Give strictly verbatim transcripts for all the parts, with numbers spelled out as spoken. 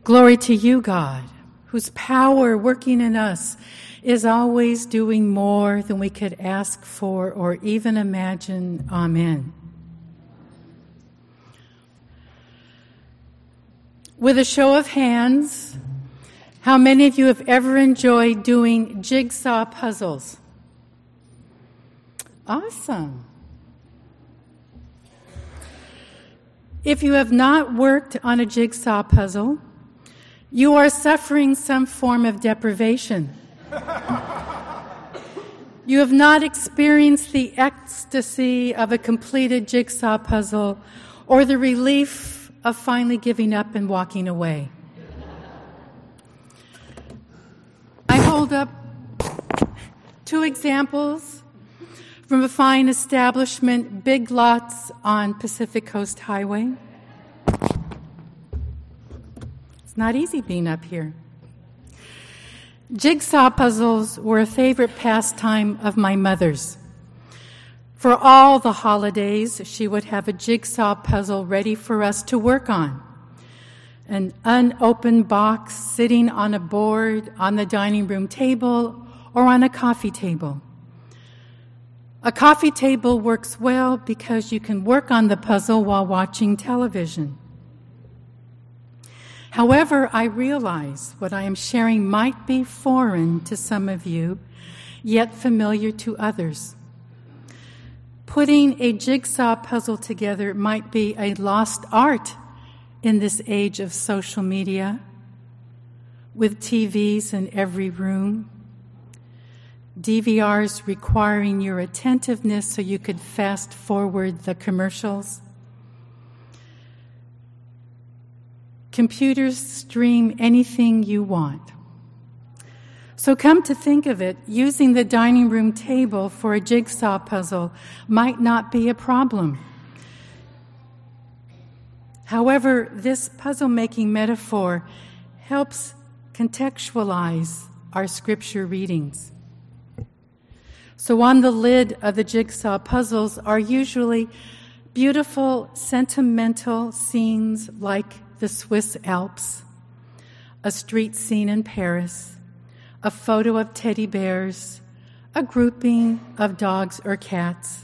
Glory to you, God, whose power working in us is always doing more than we could ask for or even imagine. Amen. With a show of hands, how many of you have ever enjoyed doing jigsaw puzzles? Awesome. If you have not worked on a jigsaw puzzle, you are suffering some form of deprivation. You have not experienced the ecstasy of a completed jigsaw puzzle or the relief of finally giving up and walking away. I hold up two examples from a fine establishment, Big Lots on Pacific Coast Highway. It's not easy being up here. Jigsaw puzzles were a favorite pastime of my mother's. For all the holidays, she would have a jigsaw puzzle ready for us to work on. An unopened box sitting on a board on the dining room table or on a coffee table. A coffee table works well because you can work on the puzzle while watching television. However, I realize what I am sharing might be foreign to some of you, yet familiar to others. Putting a jigsaw puzzle together might be a lost art in this age of social media, with T Vs in every room, D V Rs requiring your attentiveness so you could fast forward the commercials. Computers stream anything you want. So come to think of it, using the dining room table for a jigsaw puzzle might not be a problem. However, this puzzle-making metaphor helps contextualize our scripture readings. So on the lid of the jigsaw puzzles are usually beautiful, sentimental scenes like the Swiss Alps, a street scene in Paris, a photo of teddy bears, a grouping of dogs or cats.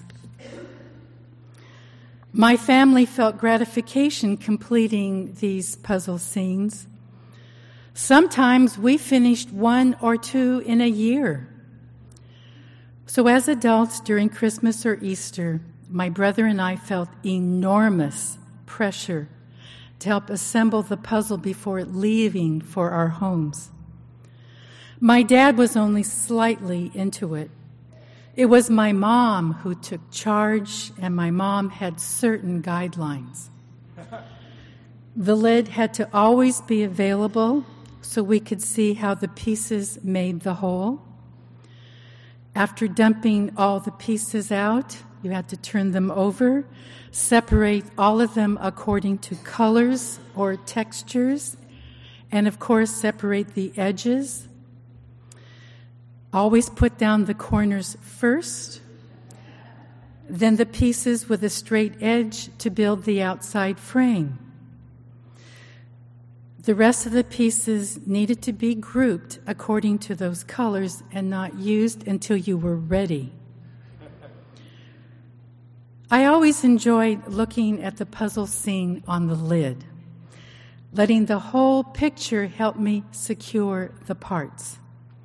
My family felt gratification completing these puzzle scenes. Sometimes we finished one or two in a year. So as adults during Christmas or Easter, my brother and I felt enormous pressure to help assemble the puzzle before leaving for our homes. My dad was only slightly into it. It was my mom who took charge, and my mom had certain guidelines. The lid had to always be available so we could see how the pieces made the whole. After dumping all the pieces out, you had to turn them over, separate all of them according to colors or textures, and of course separate the edges. Always put down the corners first, then the pieces with a straight edge to build the outside frame. The rest of the pieces needed to be grouped according to those colors and not used until you were ready. I always enjoyed looking at the puzzle scene on the lid, letting the whole picture help me secure the parts.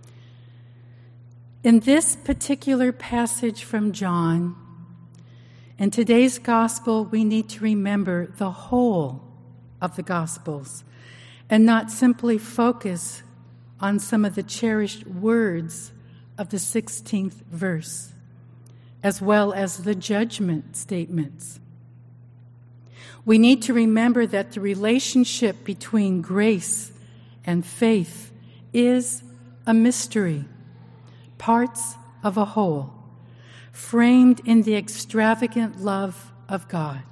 In this particular passage from John, in today's gospel, we need to remember the whole of the gospels and not simply focus on some of the cherished words of the sixteenth verse, as well as the judgment statements. We need to remember that the relationship between grace and faith is a mystery, parts of a whole, framed in the extravagant love of God.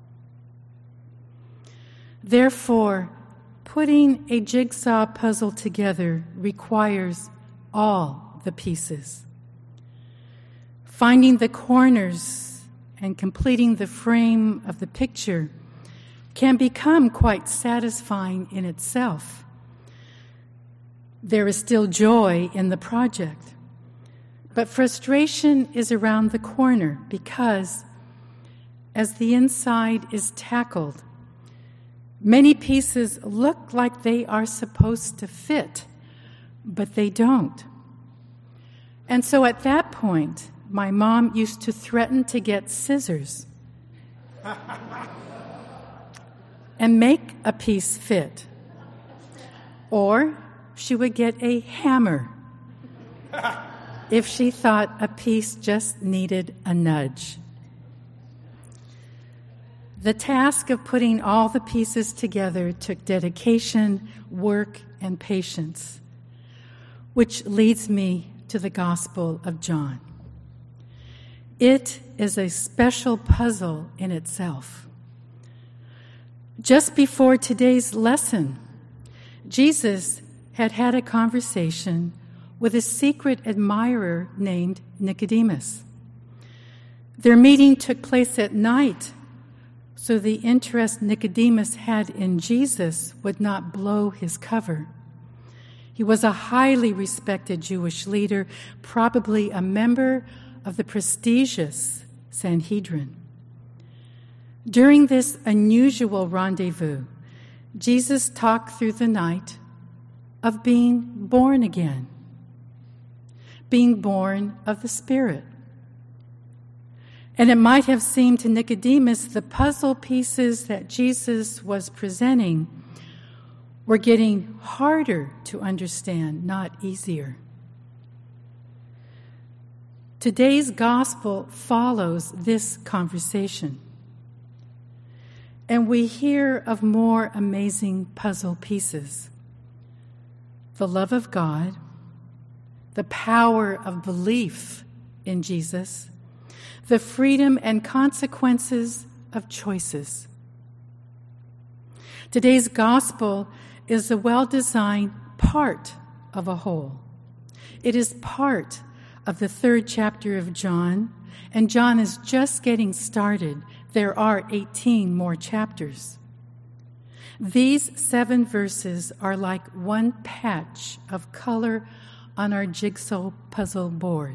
Therefore, putting a jigsaw puzzle together requires all the pieces. Finding the corners and completing the frame of the picture can become quite satisfying in itself. There is still joy in the project, but frustration is around the corner because, as the inside is tackled, many pieces look like they are supposed to fit, but they don't. And so at that point, my mom used to threaten to get scissors and make a piece fit. Or she would get a hammer if she thought a piece just needed a nudge. The task of putting all the pieces together took dedication, work, and patience, which leads me to the Gospel of John. It is a special puzzle in itself. Just before today's lesson, Jesus had had a conversation with a secret admirer named Nicodemus. Their meeting took place at night, so the interest Nicodemus had in Jesus would not blow his cover. He was a highly respected Jewish leader, probably a member of the prestigious Sanhedrin. During this unusual rendezvous, Jesus talked through the night of being born again, being born of the Spirit. And it might have seemed to Nicodemus the puzzle pieces that Jesus was presenting were getting harder to understand, not easier. Today's gospel follows this conversation, and we hear of more amazing puzzle pieces. The love of God, the power of belief in Jesus, the freedom and consequences of choices. Today's gospel is a well-designed part of a whole. It is part of the third chapter of John, and John is just getting started. There are eighteen more chapters. These seven verses are like one patch of color on our jigsaw puzzle board.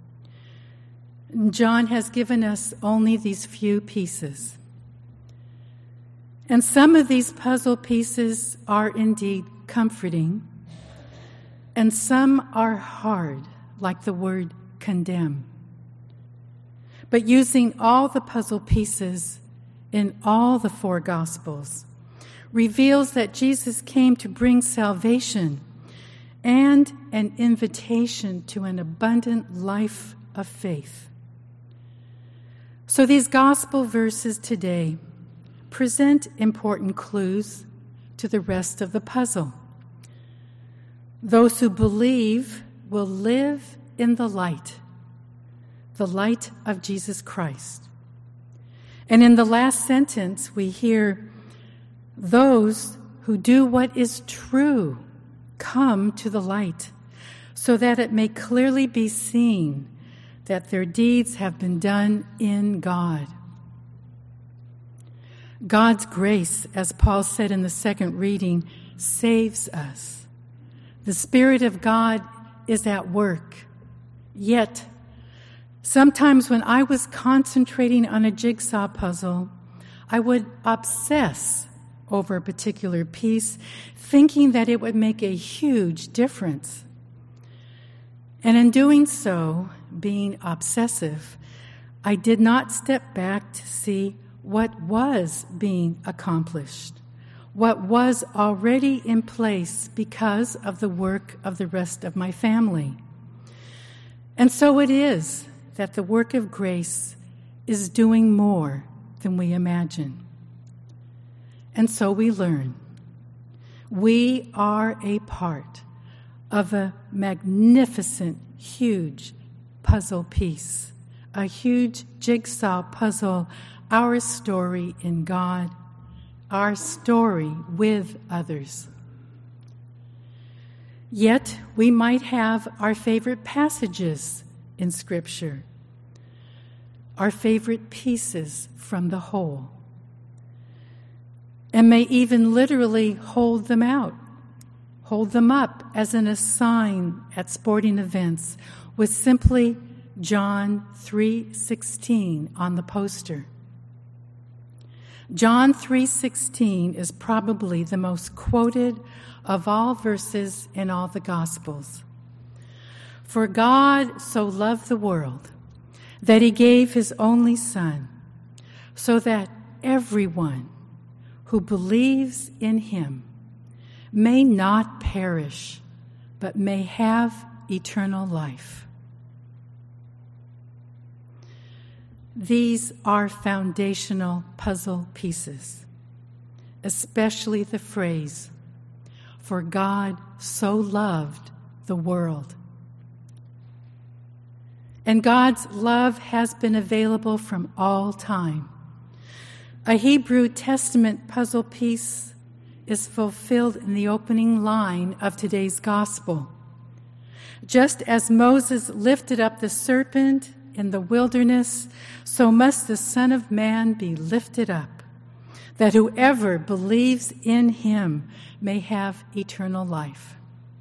John has given us only these few pieces. And some of these puzzle pieces are indeed comforting, and some are hard, like the word condemn. But using all the puzzle pieces in all the four Gospels reveals that Jesus came to bring salvation and an invitation to an abundant life of faith. So these Gospel verses today present important clues to the rest of the puzzle. Those who believe will live in the light, the light of Jesus Christ. And in the last sentence, we hear, those who do what is true come to the light, so that it may clearly be seen that their deeds have been done in God. God's grace, as Paul said in the second reading, saves us. The Spirit of God is at work. Yet, sometimes when I was concentrating on a jigsaw puzzle, I would obsess over a particular piece, thinking that it would make a huge difference. And in doing so, being obsessive, I did not step back to see what was being accomplished, what was already in place because of the work of the rest of my family. And so it is that the work of grace is doing more than we imagine. And so we learn. We are a part of a magnificent, huge puzzle piece, a huge jigsaw puzzle, our story in God, our story with others. Yet we might have our favorite passages in Scripture, our favorite pieces from the whole. and may even literally hold them out, hold them up as in a sign at sporting events with simply John three sixteen on the poster. John three sixteen is probably the most quoted of all verses in all the Gospels. For God so loved the world that he gave his only Son, so that everyone who believes in him may not perish, but may have eternal life. These are foundational puzzle pieces, especially the phrase, "For God so loved the world." And God's love has been available from all time. A Hebrew Testament puzzle piece is fulfilled in the opening line of today's gospel. Just as Moses lifted up the serpent in the wilderness, so must the Son of Man be lifted up, that whoever believes in him may have eternal life.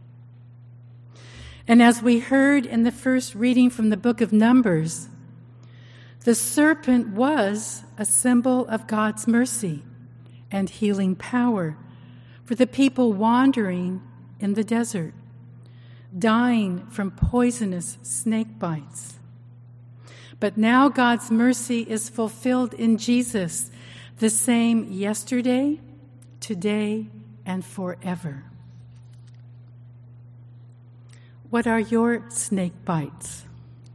And as we heard in the first reading from the book of Numbers, the serpent was a symbol of God's mercy and healing power for the people wandering in the desert, dying from poisonous snake bites. But now God's mercy is fulfilled in Jesus, the same yesterday, today, and forever. What are your snake bites?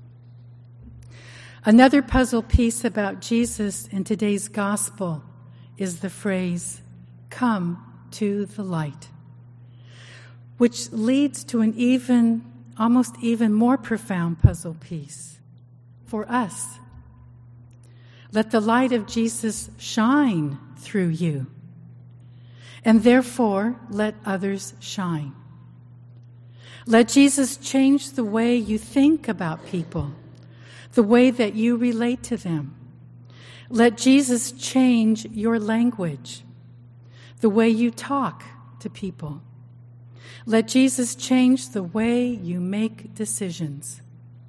Another puzzle piece about Jesus in today's gospel is the phrase, "Come to the light," which leads to an even, almost even more profound puzzle piece for us. Let the light of Jesus shine through you, and therefore let others shine. Let Jesus change the way you think about people, the way that you relate to them. Let Jesus change your language, the way you talk to people. Let Jesus change the way you make decisions.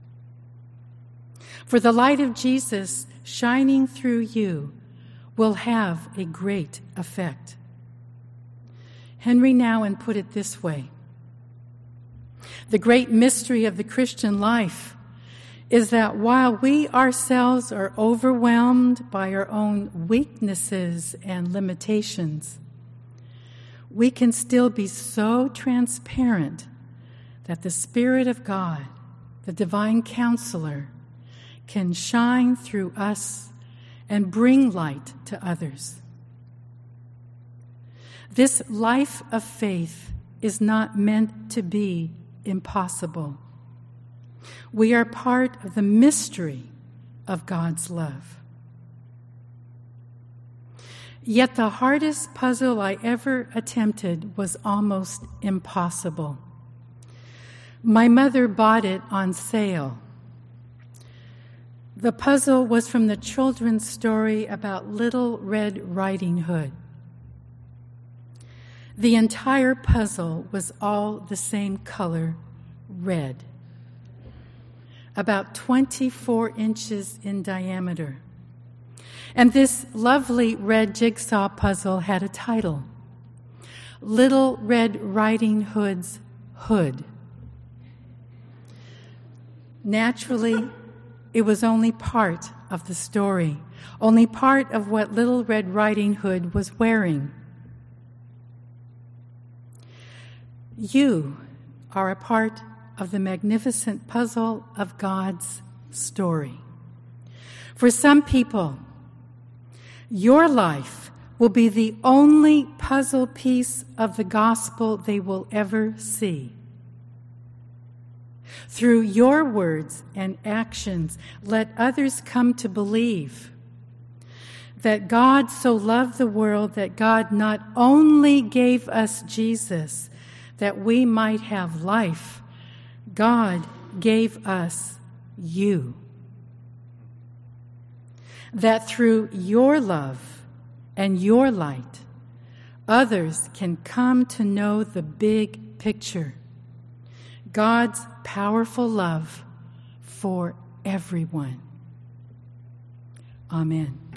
For the light of Jesus shining through you will have a great effect. Henry Nouwen put it this way: the great mystery of the Christian life is that while we ourselves are overwhelmed by our own weaknesses and limitations, we can still be so transparent that the Spirit of God, the divine counselor, can shine through us and bring light to others. This life of faith is not meant to be impossible. We are part of the mystery of God's love. Yet the hardest puzzle I ever attempted was almost impossible. My mother bought it on sale. The puzzle was from the children's story about Little Red Riding Hood. The entire puzzle was all the same color, red, about twenty-four inches in diameter. And this lovely red jigsaw puzzle had a title, Little Red Riding Hood's Hood. Naturally, it was only part of the story, only part of what Little Red Riding Hood was wearing. You are a part of the magnificent puzzle of God's story. For some people, your life will be the only puzzle piece of the gospel they will ever see. Through your words and actions, let others come to believe that God so loved the world that God not only gave us Jesus that we might have life, God gave us you. That through your love and your light, others can come to know the big picture. God's powerful love for everyone. Amen.